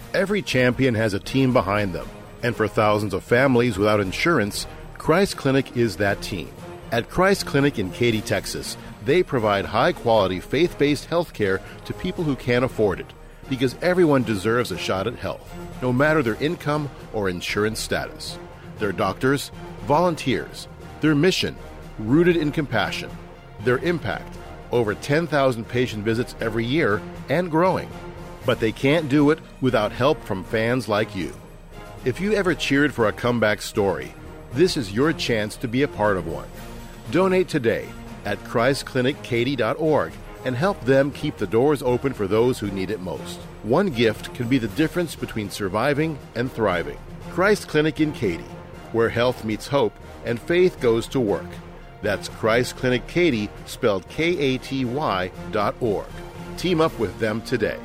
Every champion has a team behind them, and for thousands of families without insurance, Christ Clinic is that team. At Christ Clinic in Katy, Texas, they provide high-quality, faith-based health care to people who can't afford it, because everyone deserves a shot at health, no matter their income or insurance status. Their doctors, volunteers, their mission, rooted in compassion, their impact, over 10,000 patient visits every year and growing. But they can't do it without help from fans like you. If you ever cheered for a comeback story, this is your chance to be a part of one. Donate today at ChristClinicKaty.org and help them keep the doors open for those who need it most. One gift can be the difference between surviving and thriving. Christ Clinic in Katy, where health meets hope and faith goes to work. That's Christ Clinic Katy, spelled Katy.org. Team up with them today.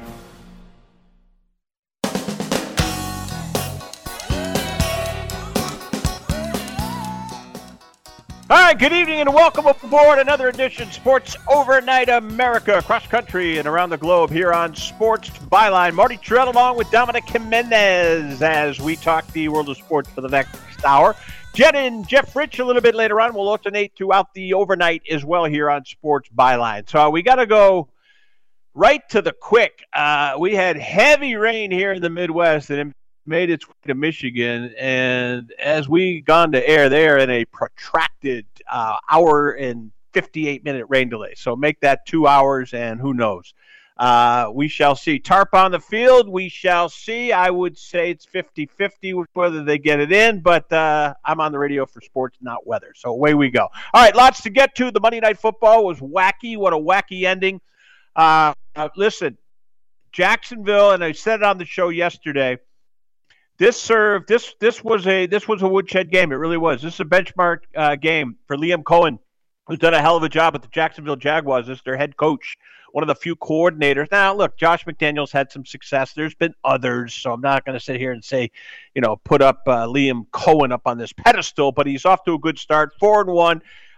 All right, good evening and welcome aboard another edition Sports Overnight America, across country and around the globe here on Sports Byline. Marty Trell along with Dominic Jimenez as we talk the world of sports for the next hour. Jen and Jeff Rich a little bit later on. We'll alternate throughout the overnight as well here on Sports Byline. So we got to go right to the quick. We had heavy rain here in the Midwest and it made its way to Michigan. And as we gone to air, they are in a protracted hour and 58-minute rain delay. So make that 2 hours and who knows. We shall see. Tarp on the field, we shall see. I would say it's 50-50 whether they get it in, but I'm on the radio for sports, not weather. So away we go. All right, lots to get to. The Monday Night Football was wacky. What a wacky ending. Listen, Jacksonville, and I said it on the show yesterday, this was a woodshed game. It really was. This is a benchmark game for Liam Cohen, who's done a hell of a job with the Jacksonville Jaguars as their head coach, one of the few coordinators. Now, look, Josh McDaniels had some success. There's been others, so I'm not going to sit here and say, put up Liam Cohen up on this pedestal, but he's off to a good start, 4-1.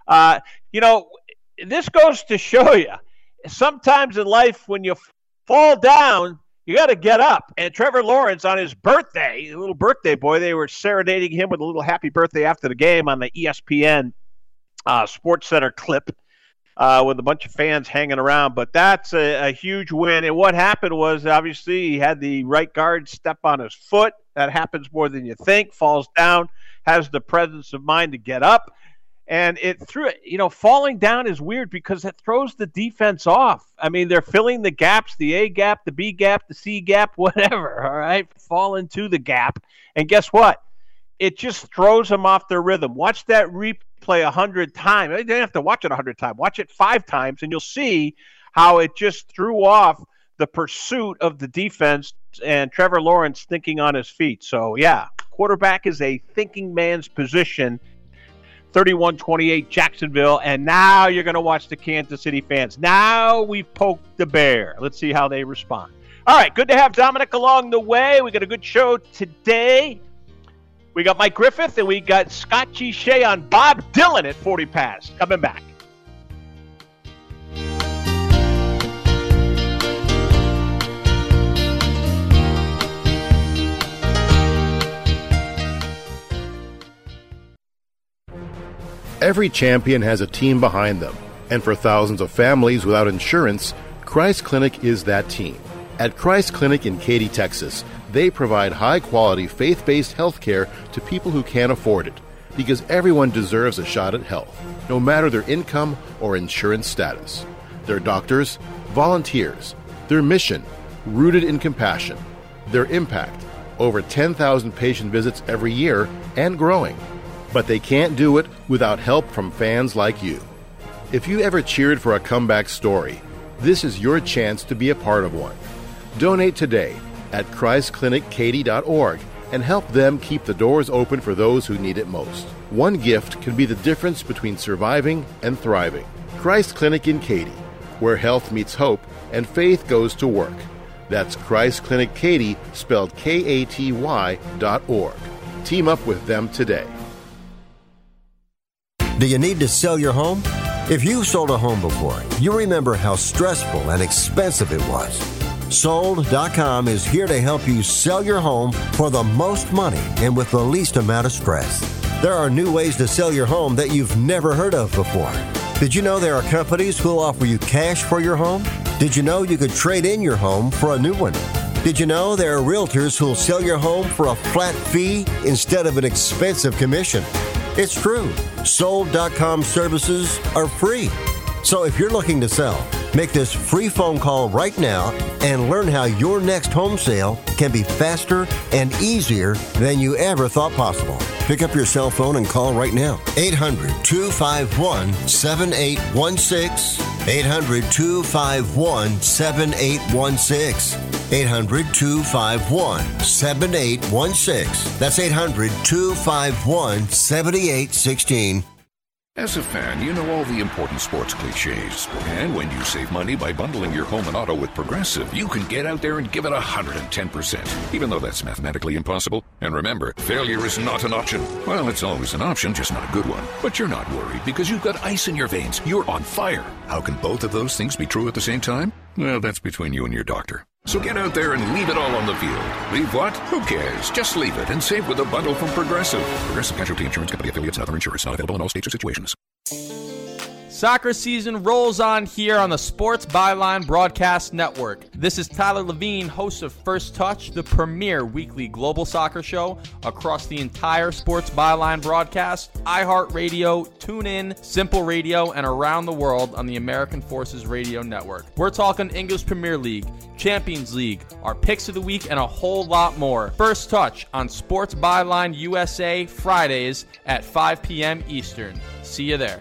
This goes to show you, sometimes in life when you fall down, you got to get up. And Trevor Lawrence, on his birthday, a little birthday boy, they were serenading him with a little happy birthday after the game on the ESPN Sports Center clip with a bunch of fans hanging around. But that's a huge win. And what happened was, obviously, he had the right guard step on his foot. That happens more than you think. Falls down, has the presence of mind to get up. And it threw it, falling down is weird because it throws the defense off. I mean, they're filling the gaps, the A gap, the B gap, the C gap, whatever, all right? Fall into the gap. And guess what? It just throws them off their rhythm. Watch that replay 100 times. You didn't have to watch it 100 times. Watch it 5 times, and you'll see how it just threw off the pursuit of the defense and Trevor Lawrence thinking on his feet. So, yeah, quarterback is a thinking man's position. 31-28 Jacksonville, and now you're going to watch the Kansas City fans. Now we've poked the bear. Let's see how they respond. All right, good to have Dominic along the way. We got a good show today. We got Mike Griffith, and we got Scott G. Shea on Bob Dylan at 40 past. Coming back. Every champion has a team behind them, and for thousands of families without insurance, Christ Clinic is that team. At Christ Clinic in Katy, Texas, they provide high-quality, faith-based health care to people who can't afford it, because everyone deserves a shot at health, no matter their income or insurance status. Their doctors, volunteers, their mission, rooted in compassion, their impact, over 10,000 patient visits every year and growing. But they can't do it without help from fans like you. If you ever cheered for a comeback story, this is your chance to be a part of one. Donate today at ChristClinicKaty.org and help them keep the doors open for those who need it most. One gift can be the difference between surviving and thriving. Christ Clinic in Katy, where health meets hope and faith goes to work. That's Christ Clinic Katy, spelled Katy.org. Team up with them today. Do you need to sell your home? If you've sold a home before, you remember how stressful and expensive it was. Sold.com is here to help you sell your home for the most money and with the least amount of stress. There are new ways to sell your home that you've never heard of before. Did you know there are companies who'll offer you cash for your home? Did you know you could trade in your home for a new one? Did you know there are realtors who'll sell your home for a flat fee instead of an expensive commission? It's true. Sold.com services are free. So if you're looking to sell, make this free phone call right now and learn how your next home sale can be faster and easier than you ever thought possible. Pick up your cell phone and call right now. 800-251-7816. 800-251-7816. 800-251-7816. That's 800-251-7816. As a fan, you know all the important sports cliches. And when you save money by bundling your home and auto with Progressive, you can get out there and give it 110%, even though that's mathematically impossible. And remember, failure is not an option. Well, it's always an option, just not a good one. But you're not worried because you've got ice in your veins. You're on fire. How can both of those things be true at the same time? Well, that's between you and your doctor. So get out there and leave it all on the field. Leave what? Who cares? Just leave it and save with a bundle from Progressive. Progressive Casualty Insurance Company affiliates and other insurers. Not available in all states or situations. Soccer season rolls on here on the Sports Byline Broadcast Network. This is Tyler Levine, host of First Touch, the premier weekly global soccer show across the entire Sports Byline broadcast, iHeartRadio, TuneIn, Simple Radio, and around the world on the American Forces Radio Network. We're talking English Premier League, Champions League, our picks of the week, and a whole lot more. First Touch on Sports Byline USA, Fridays at 5 p.m. Eastern. See you there.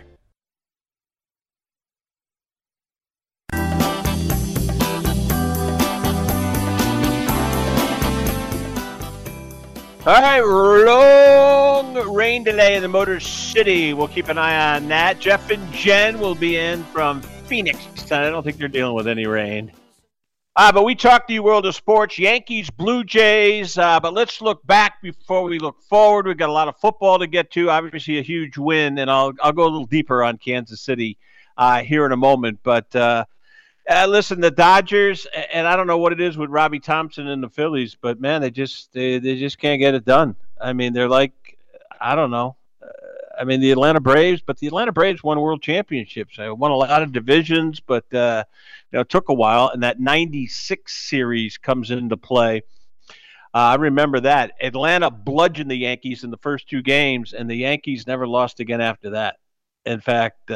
All right, long rain delay in the Motor City. We'll keep an eye on that. Jeff and Jen will be in from Phoenix. I don't think they're dealing with any rain. But we talked to you, World of Sports, Yankees, Blue Jays. But let's look back before we look forward. We've got a lot of football to get to. Obviously, a huge win, and I'll go a little deeper on Kansas City here in a moment. But listen, the Dodgers, and I don't know what it is with Robbie Thompson and the Phillies, but man, they just can't get it done. I mean, they're like, I don't know. The Atlanta Braves, but the Atlanta Braves won world championships. They won a lot of divisions, but it took a while. And that '96 series comes into play. I remember that Atlanta bludgeoned the Yankees in the first two games, and the Yankees never lost again after that. In fact,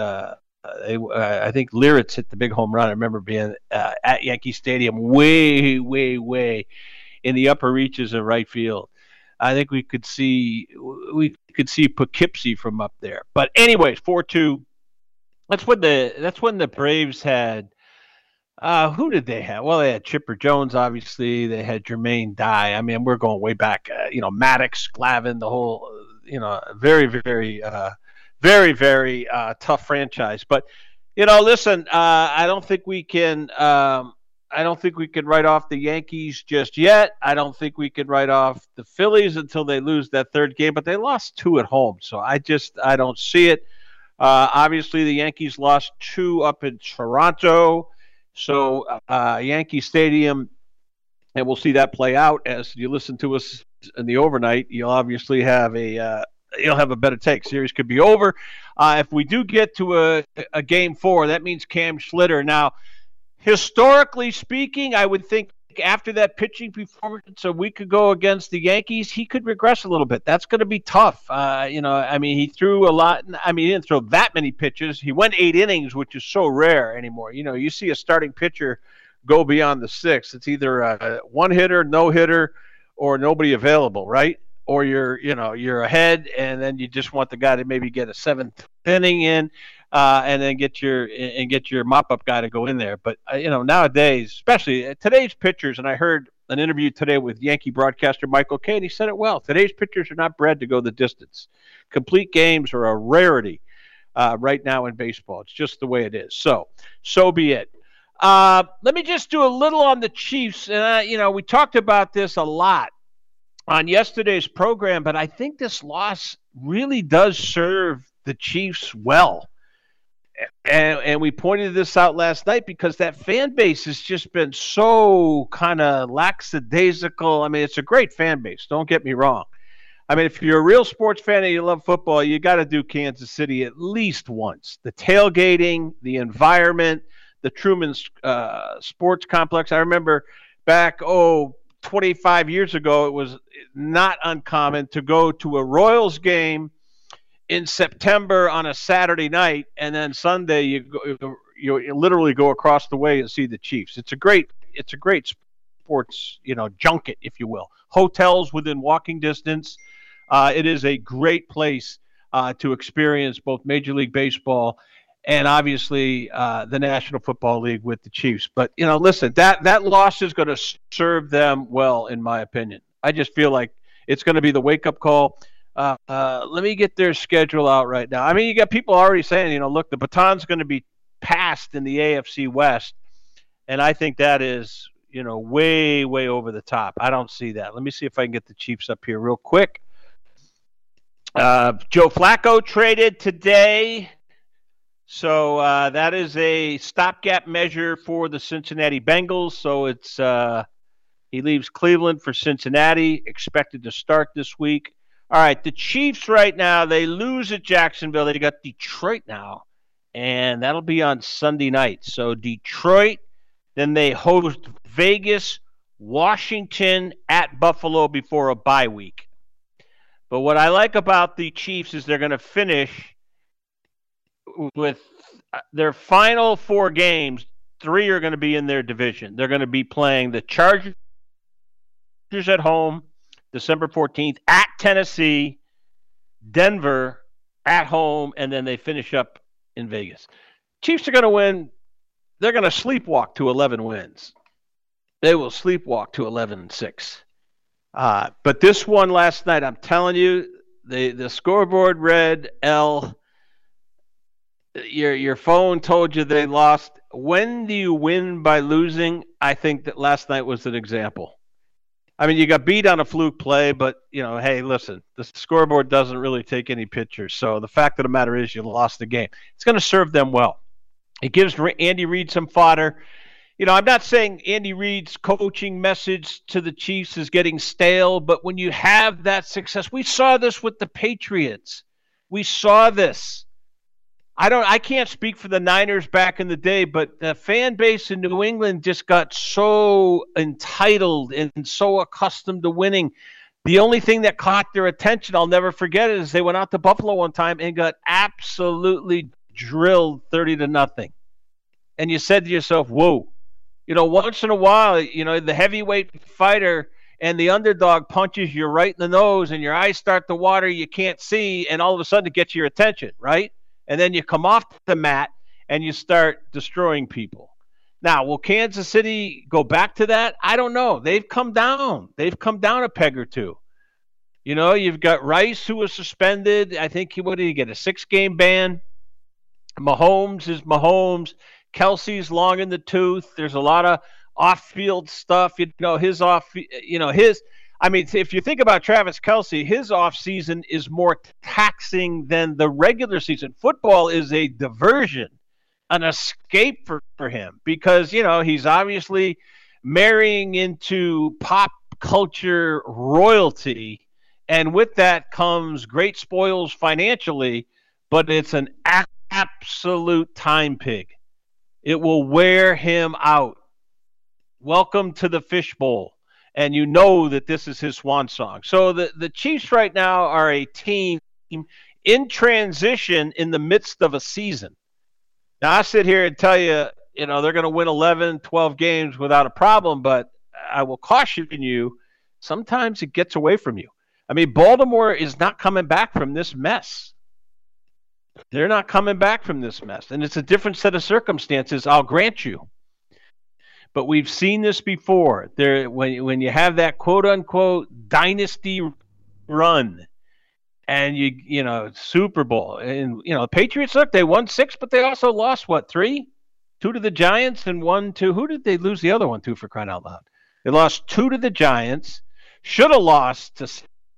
I think Liritz hit the big home run. I remember being at Yankee Stadium way, way, way in the upper reaches of right field. I think we could see Poughkeepsie from up there. But anyways, 4-2. That's when the Braves had who did they have? Well, they had Chipper Jones, obviously. They had Jermaine Dye. I mean, we're going way back. Maddox, Glavine, the whole very, very very, very tough franchise. But, listen, I don't think we can write off the Yankees just yet. I don't think we can write off the Phillies until they lose that third game. But they lost 2 at home, so I don't see it. Obviously, the Yankees lost 2 up in Toronto. So Yankee Stadium, and we'll see that play out as you listen to us in the overnight. You'll obviously have a better take. Series could be over. If we do get to a game 4, that means Cam Schlitter. Now, historically speaking, I would think after that pitching performance a week ago against the Yankees, he could regress a little bit. That's going to be tough. He threw a lot. He didn't throw that many pitches. He went 8 innings, which is so rare anymore. You see a starting pitcher go beyond the 6th. It's either a one hitter, no hitter, or nobody available, right? Or you're ahead, and then you just want the guy to maybe get a 7th inning in, and then get your mop-up guy to go in there. But nowadays, especially today's pitchers, and I heard an interview today with Yankee broadcaster Michael Kay, and he said it well. Today's pitchers are not bred to go the distance. Complete games are a rarity right now in baseball. It's just the way it is. So be it. Let me just do a little on the Chiefs, and we talked about this a lot on yesterday's program, but I think this loss really does serve the Chiefs well. And we pointed this out last night because that fan base has just been so kind of lackadaisical. I mean, it's a great fan base. Don't get me wrong. I mean, if you're a real sports fan and you love football, you got to do Kansas City at least once. The tailgating, the environment, the Truman Sports Complex. I remember back, 25 years ago, it was not uncommon to go to a Royals game in September on a Saturday night, and then Sunday you literally go across the way and see the Chiefs. It's a great sports, junket, if you will. Hotels within walking distance. It is a great place to experience both Major League Baseball and obviously the National Football League with the Chiefs. But, listen, that loss is going to serve them well, in my opinion. I just feel like it's going to be the wake-up call. Let me get their schedule out right now. I mean, you got people already saying, look, the baton's going to be passed in the AFC West, and I think that is, way, way over the top. I don't see that. Let me see if I can get the Chiefs up here real quick. Joe Flacco traded today, so that is a stopgap measure for the Cincinnati Bengals. So it's he leaves Cleveland for Cincinnati, expected to start this week. All right, the Chiefs right now, they lose at Jacksonville. They got Detroit now, and that'll be on Sunday night. So Detroit, then they host Vegas, Washington, at Buffalo before a bye week. But what I like about the Chiefs is they're going to finish with their final 4 games. 3 are going to be in their division. They're going to be playing the Chargers at home, December 14th, at Tennessee, Denver at home, and then they finish up in Vegas. Chiefs are going to win. They're going to sleepwalk to 11 wins. They will sleepwalk to 11-6. But this one last night, I'm telling you, the scoreboard read L. Your phone told you they lost. When do you win by losing? I think that last night was an example. I mean, you got beat on a fluke play, but, hey, listen, the scoreboard doesn't really take any pictures. So the fact of the matter is you lost the game. It's going to serve them well. It gives Andy Reid some fodder. I'm not saying Andy Reid's coaching message to the Chiefs is getting stale, but when you have that success, we saw this with the Patriots. We saw this. I can't speak for the Niners back in the day, but the fan base in New England just got so entitled and so accustomed to winning. The only thing that caught their attention, I'll never forget it, is they went out to Buffalo one time and got absolutely drilled 30-0. And you said to yourself, whoa. Once in a while, the heavyweight fighter and the underdog punches you right in the nose and your eyes start to water, you can't see, and all of a sudden it gets your attention, right? And then you come off the mat and you start destroying people. Now, will Kansas City go back to that? I don't know. They've come down. They've come down a peg or two. You've got Rice, who was suspended. I think what did he get, a 6-game ban? Mahomes is Mahomes. Kelsey's long in the tooth. There's a lot of off-field stuff. If you think about Travis Kelce, his offseason is more taxing than the regular season. Football is a diversion, an escape for him because, he's obviously marrying into pop culture royalty, and with that comes great spoils financially, but it's an absolute time pig. It will wear him out. Welcome to the fishbowl. And that this is his swan song. So the Chiefs right now are a team in transition in the midst of a season. Now, I sit here and tell you, they're going to win 11, 12 games without a problem, but I will caution you, sometimes it gets away from you. I mean, Baltimore is not coming back from this mess. They're not coming back from this mess. And it's a different set of circumstances, I'll grant you. But we've seen this before. When you have that quote-unquote dynasty run and Super Bowl. And, the Patriots, look, they won 6, but they also lost, 3? 2 to the Giants and 1 to – who did they lose the other one to, for crying out loud? They lost 2 to the Giants. Should have lost to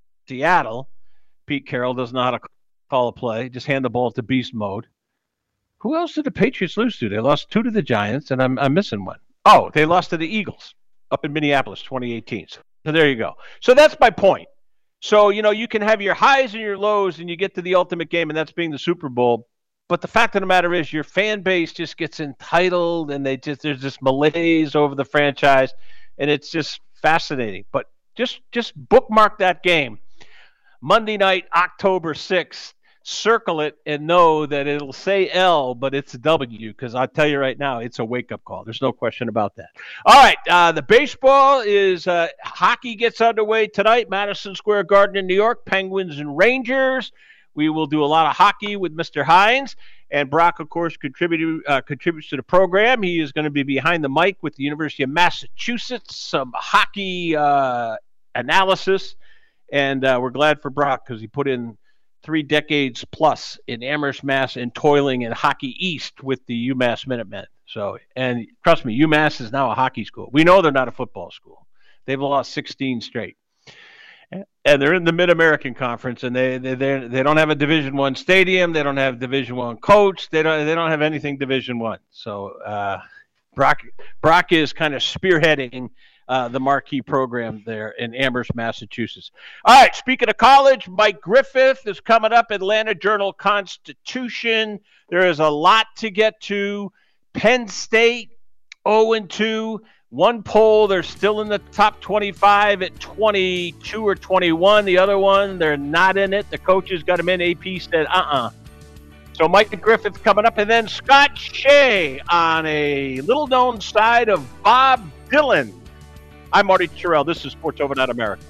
Seattle. Pete Carroll doesn't know how to call a play. Just hand the ball to beast mode. Who else did the Patriots lose to? They lost 2 to the Giants, and I'm missing one. Oh, they lost to the Eagles up in Minneapolis, 2018. So there you go. So that's my point. So, you can have your highs and your lows, and you get to the ultimate game, and that's being the Super Bowl. But the fact of the matter is your fan base just gets entitled, and there's this malaise over the franchise, and it's just fascinating. But just bookmark that game. Monday night, October 6th. Circle it and know that it'll say L, but it's a W, because I'll tell you right now, it's a wake-up call. There's no question about that. All right, the baseball is hockey gets underway tonight, Madison Square Garden in New York, Penguins and Rangers. We will do a lot of hockey with Mr. Hines, and Brock, of course, contributes to the program. He is going to be behind the mic with the University of Massachusetts, some hockey analysis, and we're glad for Brock because he put in 3 decades plus in Amherst, Mass, and toiling in Hockey East with the UMass Minutemen. So, and trust me, UMass is now a hockey school. We know they're not a football school. They've lost 16 straight, and they're in the Mid-American Conference, and they don't have a Division I stadium. They don't have Division I coach. They don't have anything Division I. So, Brock is kind of spearheading the marquee program there in Amherst, Massachusetts. All right, speaking of college, Mike Griffith is coming up, Atlanta Journal-Constitution. There is a lot to get to. Penn State, 0-2. One poll, they're still in the top 25 at 22 or 21. The other one, they're not in it. The coaches got them in. AP said, So Mike Griffith coming up, and then Scott Shea on a little-known side of Bob Dylan. I'm Marty Terrell. This is Sports Overnight America.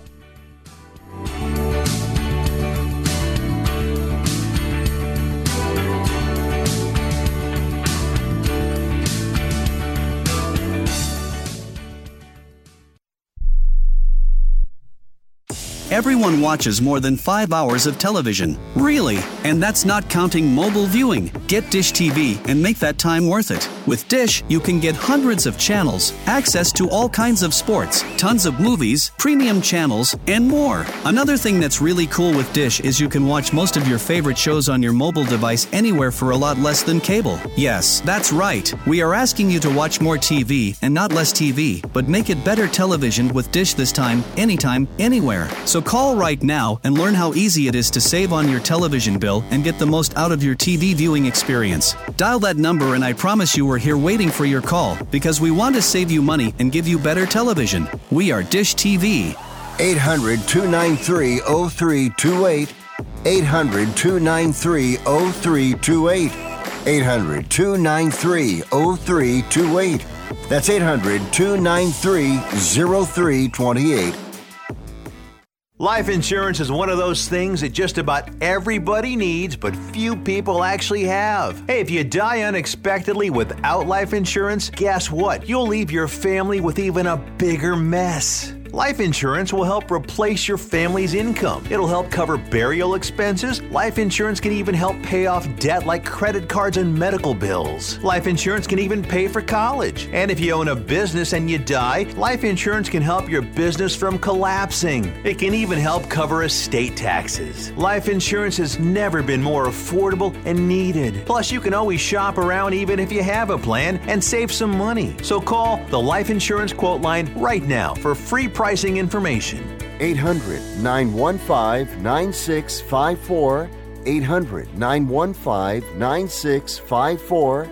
Everyone watches more than 5 hours of television. Really? And that's not counting mobile viewing. Get Dish TV and make that time worth it. With Dish, you can get hundreds of channels, access to all kinds of sports, tons of movies, premium channels, and more. Another thing that's really cool with Dish is you can watch most of your favorite shows on your mobile device anywhere for a lot less than cable. Yes, that's right. We are asking you to watch more TV and not less TV, but make it better television with Dish this time, anytime, anywhere. So call right now and learn how easy it is to save on your television bill and get the most out of your TV viewing experience. Dial that number and I promise you we're here waiting for your call because we want to save you money and give you better television. We are Dish TV. 800-293-0328. 800-293-0328. 800-293-0328. That's 800-293-0328. Life insurance is one of those things that just about everybody needs, but few people actually have. Hey, if you die unexpectedly without life insurance, guess what? You'll leave your family with even a bigger mess. Life insurance will help replace your family's income. It'll help cover burial expenses. Life insurance can even help pay off debt like credit cards and medical bills. Life insurance can even pay for college. And if you own a business and you die, life insurance can help your business from collapsing. It can even help cover estate taxes. Life insurance has never been more affordable and needed. Plus, you can always shop around even if you have a plan and save some money. So call the Life Insurance Quote Line right now for free pricing information. 800-915-9654. 800-915-9654.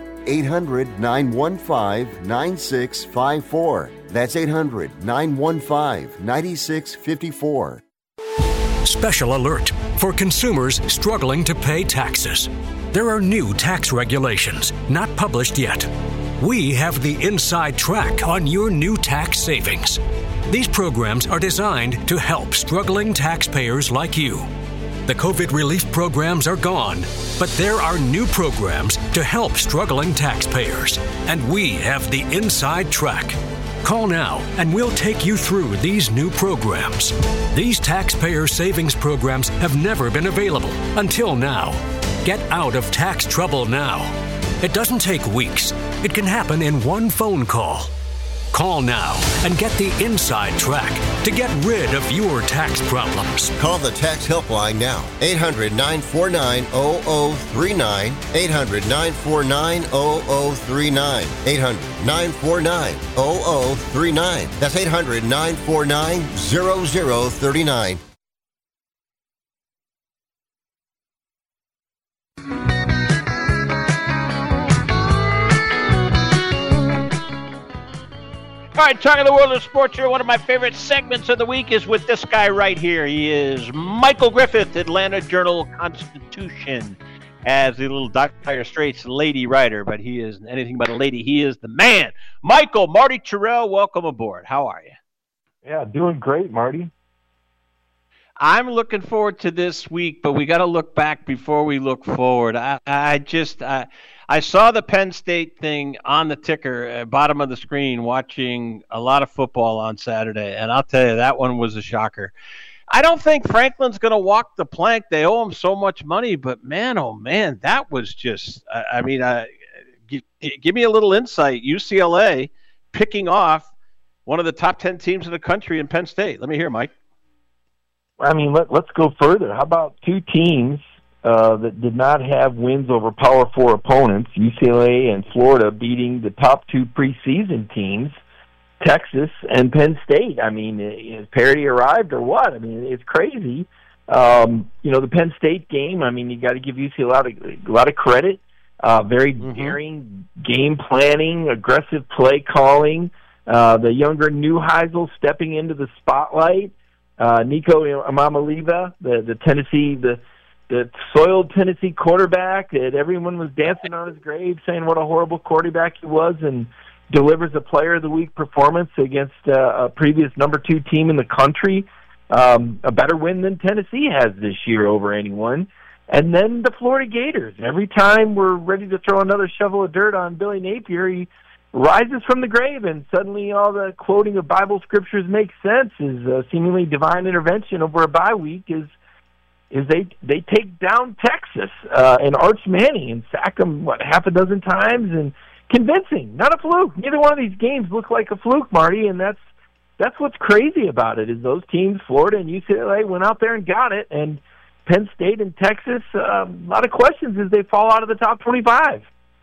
800-915-9654. That's 800-915-9654. Special alert for consumers struggling to pay taxes. There are new tax regulations not published yet. We have the inside track on your new tax savings. These programs are designed to help struggling taxpayers like you. The COVID relief programs are gone, but there are new programs to help struggling taxpayers, and we have the inside track. Call now and we'll take you through these new programs. These taxpayer savings programs have never been available until now. Get out of tax trouble now. It doesn't take weeks. It can happen in one phone call. Call now and get the inside track to get rid of your tax problems. Call the tax helpline now. 800-949-0039. 800-949-0039. 800-949-0039. That's 800-949-0039. All right, talking the world of sports here, one of my favorite segments of the week is with this guy right here. He is Michael Griffith, Atlanta Journal-Constitution, as the little Dire Straits lady writer, but he is anything but a lady. He is the man. Michael, Marty Terrell, welcome aboard. How are you? Yeah, doing great, Marty. I'm looking forward to this week, but we got to look back before we look forward. I saw the Penn State thing on the ticker, bottom of the screen, watching a lot of football on Saturday, and I'll tell you, that one was a shocker. I don't think Franklin's going to walk the plank. They owe him so much money, but man, oh man, that was just, give me a little insight. UCLA picking off one of the top 10 teams in the country in Penn State. Let me hear, Mike. I mean, let's go further. How about two teams that did not have wins over Power 4 opponents, UCLA and Florida, beating the top two preseason teams, Texas and Penn State? I mean, has parity arrived or what? I mean, it's crazy. The Penn State game, I mean, you got to give UCLA a lot of credit. Very daring game planning, aggressive play calling. The younger Neuheisel stepping into the spotlight. Nico Imamaliva, the Tennessee, the soiled Tennessee quarterback that everyone was dancing on his grave, saying what a horrible quarterback he was, and delivers a Player of the Week performance against a previous number 2 team in the country. A better win than Tennessee has this year over anyone. And then the Florida Gators. Every time we're ready to throw another shovel of dirt on Billy Napier, he rises from the grave, and suddenly all the quoting of Bible scriptures makes sense. His seemingly divine intervention over a bye week is they take down Texas and Arch Manning and sack him, half a dozen times, and convincing. Not a fluke. Neither one of these games look like a fluke, Marty, and that's what's crazy about it, is those teams, Florida and UCLA, went out there and got it, and Penn State and Texas, a lot of questions as they fall out of the top 25.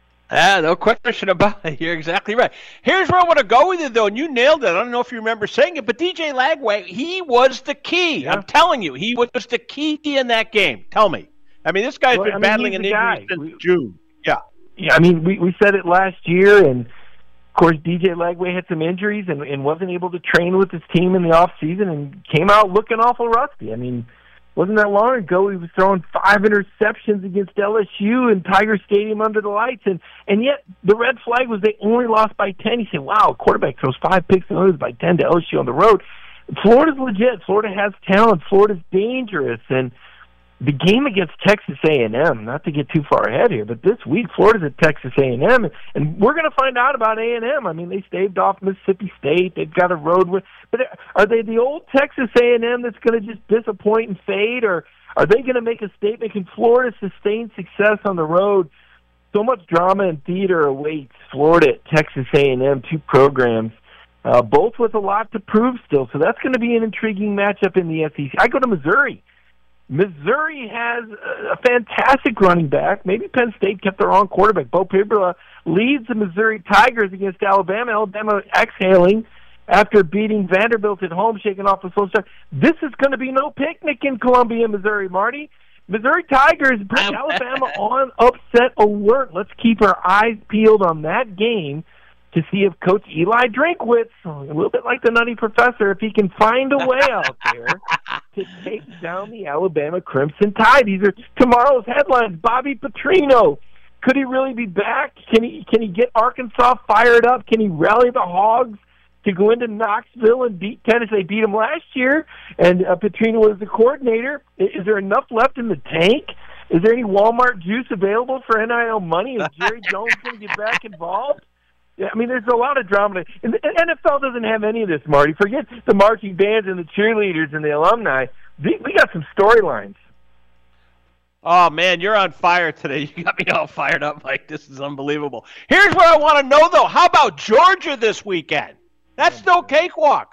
No question about it. You're exactly right. Here's where I want to go with it, though, and you nailed it. I don't know if you remember saying it, but DJ Lagway, he was the key. Yeah. I'm telling you, he was the key in that game. Tell me. I mean, this guy's been battling an injury since June. Yeah. Yeah, I mean, we said it last year, and, of course, DJ Lagway had some injuries and wasn't able to train with his team in the offseason and came out looking awful rusty. I mean, wasn't that long ago he was throwing 5 interceptions against LSU in Tiger Stadium under the lights, and yet the red flag was they only lost by 10. You say, wow, a quarterback throws 5 picks and loses by 10 to LSU on the road. Florida's legit. Florida has talent. Florida's dangerous, and the game against Texas A&M, not to get too far ahead here, but this week Florida's at Texas A&M, and we're going to find out about A&M. I mean, they staved off Mississippi State. They've got a road with, but are they the old Texas A&M that's going to just disappoint and fade, or are they going to make a statement? Can Florida sustain success on the road? So much drama and theater awaits Florida at Texas A&M, 2 programs, both with a lot to prove still. So that's going to be an intriguing matchup in the SEC. I go to Missouri. Missouri has a fantastic running back. Maybe Penn State kept the wrong quarterback. Bo Pibula leads the Missouri Tigers against Alabama. Alabama exhaling after beating Vanderbilt at home, shaking off the slow start. This is going to be no picnic in Columbia, Missouri, Marty. Missouri Tigers bring Alabama on upset alert. Let's keep our eyes peeled on that game to see if Coach Eli Drinkwitz, a little bit like the Nutty Professor, if he can find a way out there to take down the Alabama Crimson Tide. These are tomorrow's headlines. Bobby Petrino, could he really be back? Can he get Arkansas fired up? Can he rally the Hogs to go into Knoxville and beat Tennessee? They beat them last year, and Petrino was the coordinator. Is there enough left in the tank? Is there any Walmart juice available for NIL money? Is Jerry Jones going to get back involved? Yeah, I mean, there's a lot of drama. And the NFL doesn't have any of this, Marty. Forget the marching bands and the cheerleaders and the alumni. We got some storylines. Oh, man, you're on fire today. You got me all fired up, Mike. This is unbelievable. Here's what I want to know, though. How about Georgia this weekend? That's still cakewalk.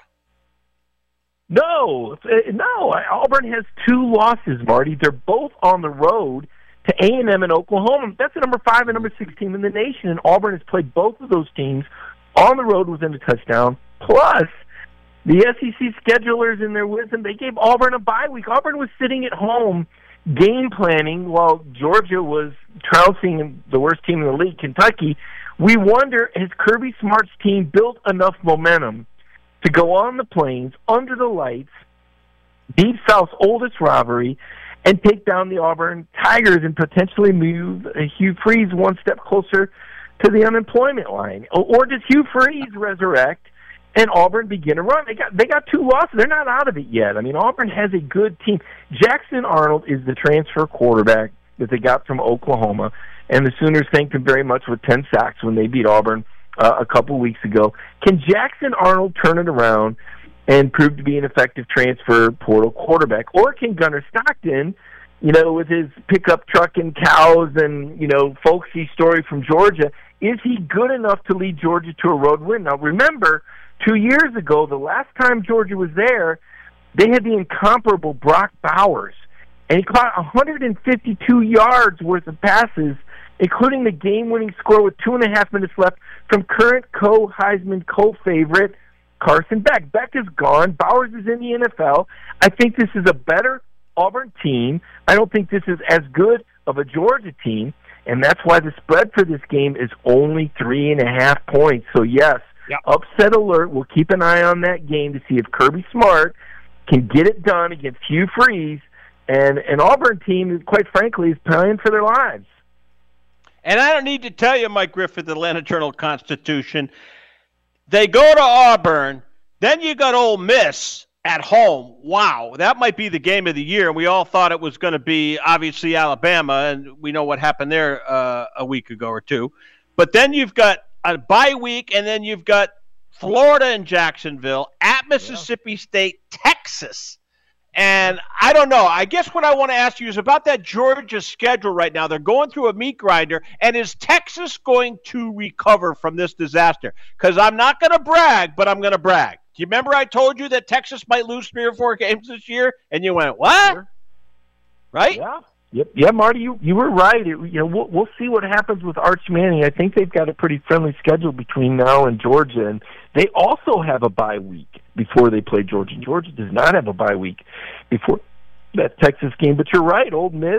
No. Auburn has 2 losses, Marty. They're both on the road to A&M and Oklahoma. That's the number 5 and number 6 team in the nation, and Auburn has played both of those teams on the road within a touchdown. Plus, the SEC schedulers, in their wisdom, they gave Auburn a bye week. Auburn was sitting at home game planning while Georgia was trouncing the worst team in the league, Kentucky. We wonder, has Kirby Smart's team built enough momentum to go on the Plains, under the lights, Deep South's oldest rivalry, and take down the Auburn Tigers and potentially move Hugh Freeze one step closer to the unemployment line? Or does Hugh Freeze resurrect and Auburn begin a run? They got 2 losses. They're not out of it yet. I mean, Auburn has a good team. Jackson Arnold is the transfer quarterback that they got from Oklahoma, and the Sooners thanked him very much with 10 sacks when they beat Auburn a couple weeks ago. Can Jackson Arnold turn it around and prove to be an effective transfer portal quarterback? Or can Gunnar Stockton, with his pickup truck and cows and, folksy story from Georgia, is he good enough to lead Georgia to a road win? Now, remember, 2 years ago, the last time Georgia was there, they had the incomparable Brock Bowers, and he caught 152 yards worth of passes, including the game-winning score with 2.5 minutes left from current co-Heisman co-favorite Carson Beck. Beck is gone. Bowers is in the NFL. I think this is a better Auburn team. I don't think this is as good of a Georgia team, and that's why the spread for this game is only 3.5 points. So, yes, upset alert. We'll keep an eye on that game to see if Kirby Smart can get it done against Hugh Freeze, and an Auburn team, quite frankly, is playing for their lives. And I don't need to tell you, Mike Griffith, Atlanta Journal-Constitution, they go to Auburn, then you got Ole Miss at home. Wow, that might be the game of the year. And we all thought it was going to be, obviously, Alabama, and we know what happened there a week ago or two. But then you've got a bye week, and then you've got Florida and Jacksonville, at Mississippi State, Texas. And I don't know. I guess what I want to ask you is about that Georgia schedule right now. They're going through a meat grinder. And is Texas going to recover from this disaster? Because I'm not going to brag, but I'm going to brag. Do you remember I told you that Texas might lose 3 or 4 games this year? And you went, what? Sure. Right? Yeah. Yep. Yeah, Marty, you were right. We'll see what happens with Arch Manning. I think they've got a pretty friendly schedule between now and Georgia, and they also have a bye week before they play Georgia. Georgia does not have a bye week before that Texas game. But you're right. Ole Miss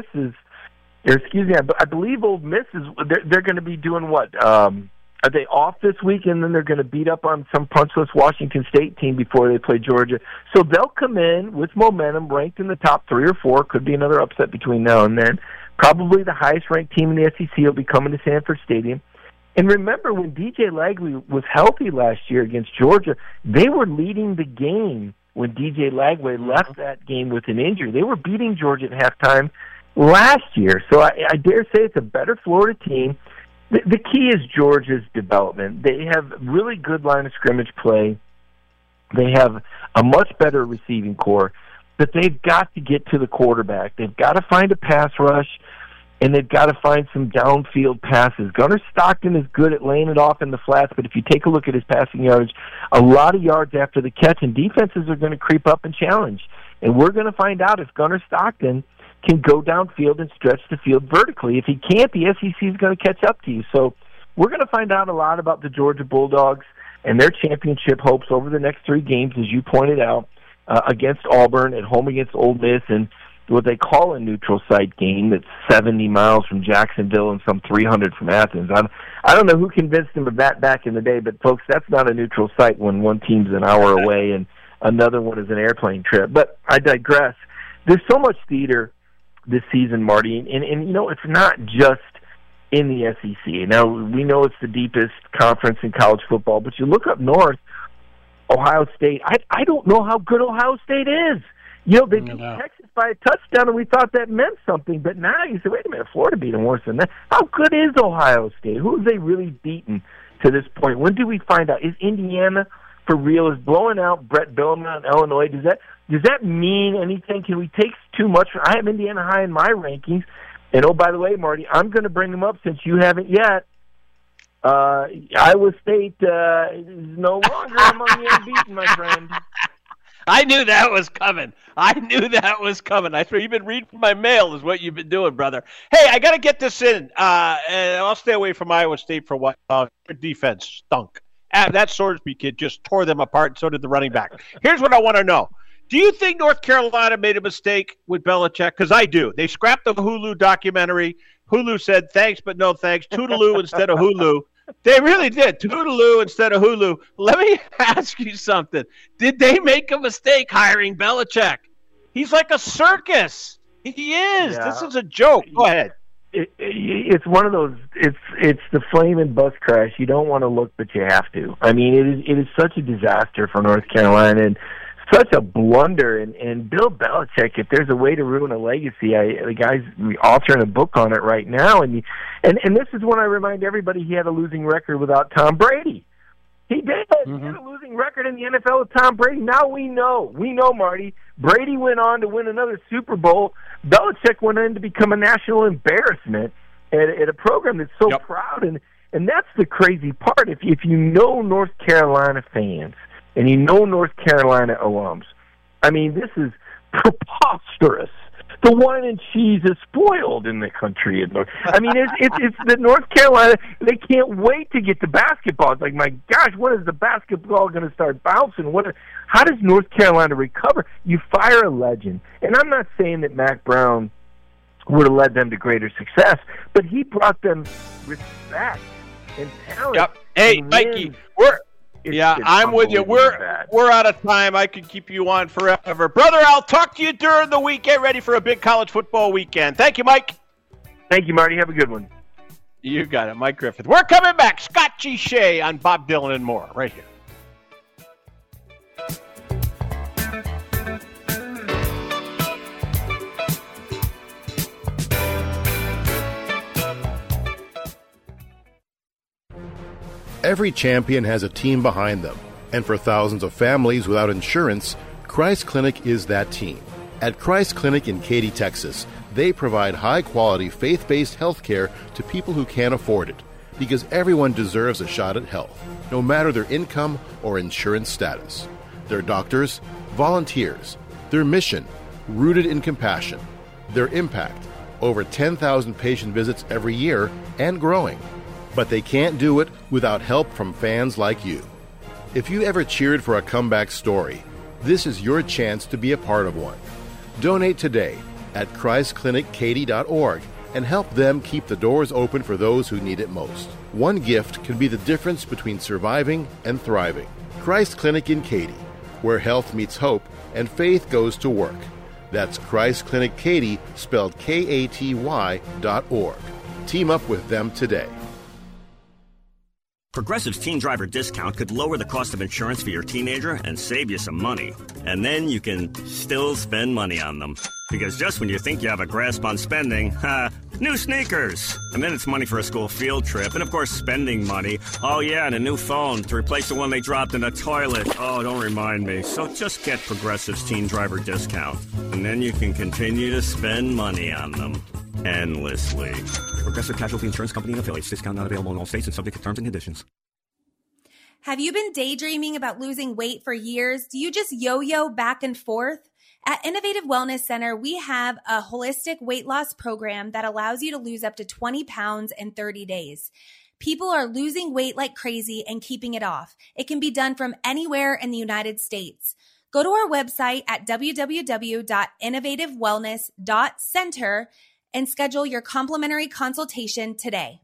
I believe Ole Miss is. They're going to be doing what? Are they off this week, and then they're going to beat up on some punchless Washington State team before they play Georgia? So they'll come in with momentum, ranked in the top 3 or 4. Could be another upset between now and then. Probably the highest-ranked team in the SEC will be coming to Sanford Stadium. And remember, when DJ Lagway was healthy last year against Georgia, they were leading the game when DJ Lagway left that game with an injury. They were beating Georgia at halftime last year. So I dare say it's a better Florida team. The key is Georgia's development. They have really good line of scrimmage play. They have a much better receiving core, but they've got to get to the quarterback. They've got to find a pass rush, and they've got to find some downfield passes. Gunnar Stockton is good at laying it off in the flats, but if you take a look at his passing yardage, a lot of yards after the catch, and defenses are going to creep up and challenge. And we're going to find out if Gunnar Stockton can go downfield and stretch the field vertically. If he can't, the SEC is going to catch up to you. So we're going to find out a lot about the Georgia Bulldogs and their championship hopes over the next 3 games, as you pointed out, against Auburn, at home against Ole Miss, and what they call a neutral site game that's 70 miles from Jacksonville and some 300 from Athens. I don't know who convinced them of that back in the day, but, folks, that's not a neutral site when one team's an hour away and another one is an airplane trip. But I digress. There's so much theater this season, Marty, and it's not just in the SEC. Now, we know it's the deepest conference in college football, but you look up north, Ohio State, I don't know how good Ohio State is. They beat Texas by a touchdown, and we thought that meant something, but now you say, wait a minute, Florida beat them worse than that. How good is Ohio State? Who have they really beaten to this point? When do we find out? Is Indiana for real? Is blowing out Brett Bielema in Illinois, does that mean anything? Can we take too much? I have Indiana high in my rankings. And, oh, by the way, Marty, I'm going to bring them up since you haven't yet. Iowa State is no longer among the unbeaten, my friend. I knew that was coming. That's what you've been reading from my mail is what you've been doing, brother. Hey, I got to get this in, and I'll stay away from Iowa State for a while. Their defense stunk. That Sorsby kid just tore them apart, and so did the running back. Here's what I want to know. Do you think North Carolina made a mistake with Belichick? Because I do. They scrapped the Hulu documentary. Hulu said thanks, but no thanks. Toodaloo instead of Hulu. They really did. Toodaloo instead of Hulu. Let me ask you something. Did they make a mistake hiring Belichick? He's like a circus. He is. Yeah. This is a joke. Go ahead. It's one of those. It's the flame and bus crash. You don't want to look, but you have to. I mean, it is such a disaster for North Carolina and such a blunder. And Bill Belichick, if there's a way to ruin a legacy, the guy's authoring a book on it right now. And this is when I remind everybody he had a losing record without Tom Brady. He did. Mm-hmm. He had a losing record in the NFL with Tom Brady. Now we know, Marty. Brady went on to win another Super Bowl. Belichick went on to become a national embarrassment at a program that's so proud. And that's the crazy part. If you know North Carolina fans and you know North Carolina alums, I mean, this is preposterous. The wine and cheese is spoiled in the country. I mean, it's the North Carolina. They can't wait to get to basketball. It's like, my gosh, when is the basketball going to start bouncing? How does North Carolina recover? You fire a legend, and I'm not saying that Mac Brown would have led them to greater success, but he brought them respect and talent. Yep. Hey, Mikey, I'm with you. We're out of time. I could keep you on forever. Brother, I'll talk to you during the week. Get ready for a big college football weekend. Thank you, Mike. Thank you, Marty. Have a good one. You got it, Mike Griffith. We're coming back. Scott G. Shea on Bob Dylan and more right here. Every champion has a team behind them, and for thousands of families without insurance, Christ Clinic is that team. At Christ Clinic in Katy, Texas, they provide high-quality, faith-based health care to people who can't afford it, because everyone deserves a shot at health, no matter their income or insurance status. Their doctors, volunteers, their mission, rooted in compassion, their impact, over 10,000 patient visits every year and growing. But they can't do it without help from fans like you. If you ever cheered for a comeback story, this is your chance to be a part of one. Donate today at ChristClinicKaty.org and help them keep the doors open for those who need it most. One gift can be the difference between surviving and thriving. Christ Clinic in Katy, where health meets hope and faith goes to work. That's Christ Clinic Katy, spelled Katy.org. Team up with them today. Progressive's Teen Driver discount could lower the cost of insurance for your teenager and save you some money. And then you can still spend money on them. Because just when you think you have a grasp on spending, new sneakers. And then it's money for a school field trip. And of course, spending money. Oh yeah, and a new phone to replace the one they dropped in the toilet. Oh, don't remind me. So just get Progressive's Teen Driver discount. And then you can continue to spend money on them. Endlessly. Progressive Casualty Insurance Company and affiliates. Discount not available in all states and subject to terms and conditions. Have you been daydreaming about losing weight for years? Do you just yo-yo back and forth? At Innovative Wellness Center, we have a holistic weight loss program that allows you to lose up to 20 pounds in 30 days. People are losing weight like crazy and keeping it off. It can be done from anywhere in the United States. Go to our website at www.innovativewellness.center and schedule your complimentary consultation today.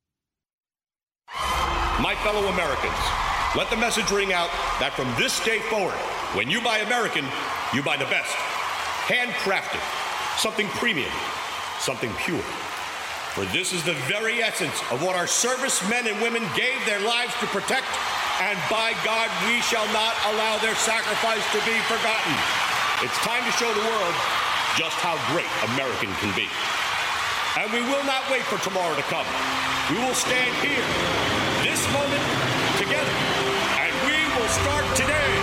My fellow Americans, let the message ring out that from this day forward, when you buy American, you buy the best. Handcrafted, something premium, something pure. For this is the very essence of what our servicemen and women gave their lives to protect, and by God, we shall not allow their sacrifice to be forgotten. It's time to show the world just how great American can be. And we will not wait for tomorrow to come. We will stand here, this moment, together, and we will start today.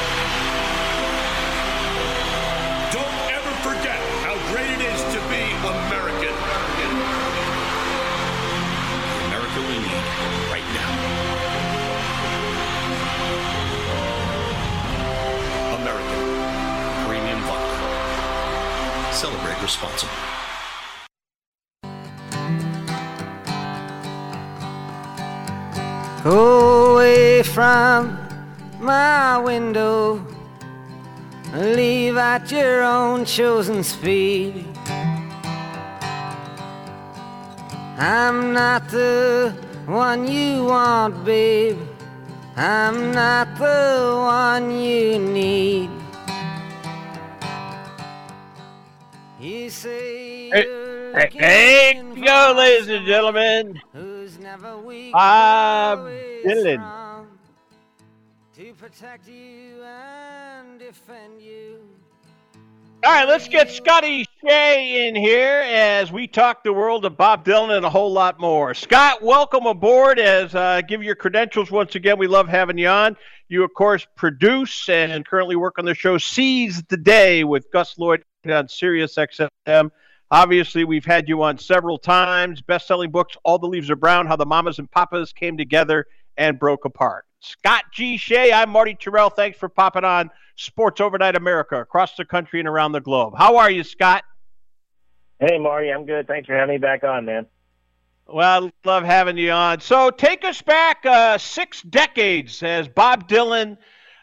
Don't ever forget how great it is to be responsibly. Go away from my window, leave at your own chosen speed. I'm not the one you want, babe. I'm not the one you need. You say hey, go, ladies and gentlemen. Bob Dylan. To protect you and defend you. All right, let's get Scotty Shea in here as we talk the world of Bob Dylan and a whole lot more. Scott, welcome aboard. Give your credentials once again. We love having you on. You, of course, produce and currently work on the show Seize the Day with Gus Lloyd on Sirius XM. Obviously, we've had you on several times. Best-selling books, All the Leaves Are Brown, How the Mamas and Papas Came Together and Broke Apart. Scott G. Shea, I'm Marty Terrell. Thanks for popping on Sports Overnight America across the country and around the globe. How are you, Scott? Hey, Marty, I'm good. Thanks for having me back on, man. Well, I love having you on. So take us back 6 decades as Bob Dylan.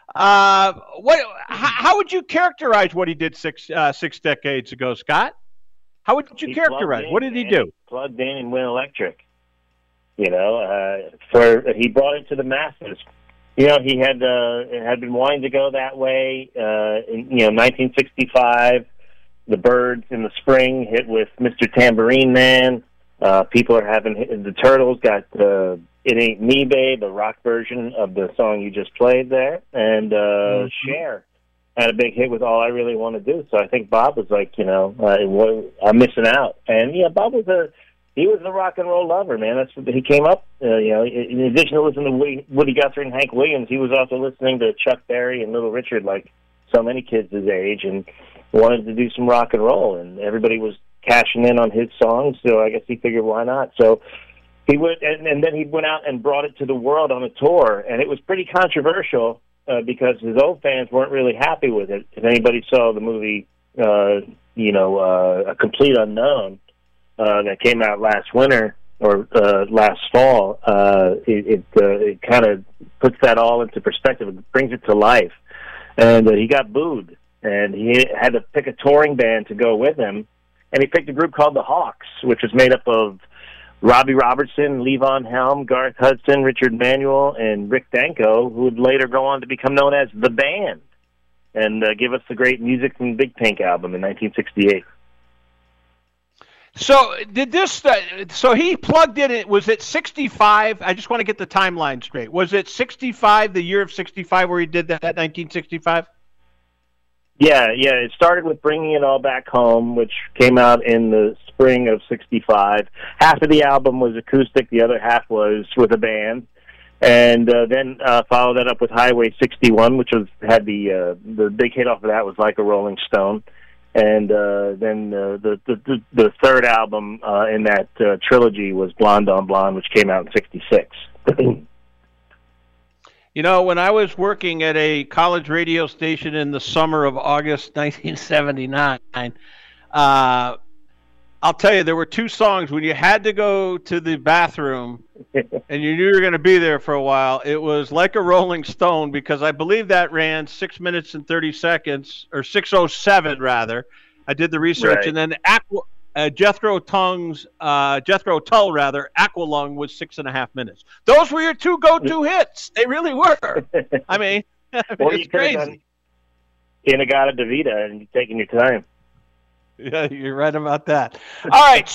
How would you characterize what he did six decades ago, Scott? How would you characterize? What did he do? He plugged in and went electric. You know, he brought it to the masses. You know, he had been wanting to go that way. In 1965, the Byrds in the spring hit with Mr. Tambourine Man. People are having the Turtles got "It Ain't Me, Babe," a rock version of the song you just played there, and Cher had a big hit with "All I Really Want to Do." So I think Bob was like, I'm missing out. And yeah, Bob was he was a rock and roll lover, man. That's what he came up. In addition to listening to Woody Guthrie and Hank Williams, he was also listening to Chuck Berry and Little Richard, like so many kids his age, and wanted to do some rock and roll. And everybody was cashing in on his songs, so I guess he figured, why not? So he went, and then he went out and brought it to the world on a tour, and it was pretty controversial because his old fans weren't really happy with it. If anybody saw the movie, A Complete Unknown, that came out last winter or last fall, it kind of puts that all into perspective. It brings it to life. And he got booed, and he had to pick a touring band to go with him, and he picked a group called the Hawks, which was made up of Robbie Robertson, Levon Helm, Garth Hudson, Richard Manuel, and Rick Danko, who would later go on to become known as The Band and give us the great Music from Big Pink album in 1968. So did this? So he plugged in. Was it 65? I just want to get the timeline straight. Was it 65? The year of 65, where he did that? 1965. Yeah. It started with Bringing It All Back Home, which came out in the spring of 65. Half of the album was acoustic. The other half was with a band. And then followed that up with Highway 61, which had the big hit off of that was Like a Rolling Stone. And then the third album in that trilogy was Blonde on Blonde, which came out in 66. When I was working at a college radio station in the summer of August 1979, I'll tell you, there were 2 songs when you had to go to the bathroom and you knew you were going to be there for a while. It was Like a Rolling Stone, because I believe that ran 6 minutes and 30 seconds, or 6:07 rather. I did the research, right. And then Jethro Tull, Aqualung was 6.5 minutes. Those were your 2 go-to hits. They really were. I mean it's crazy. Inagata Davida and taking your time. Yeah, you're right about that. All right,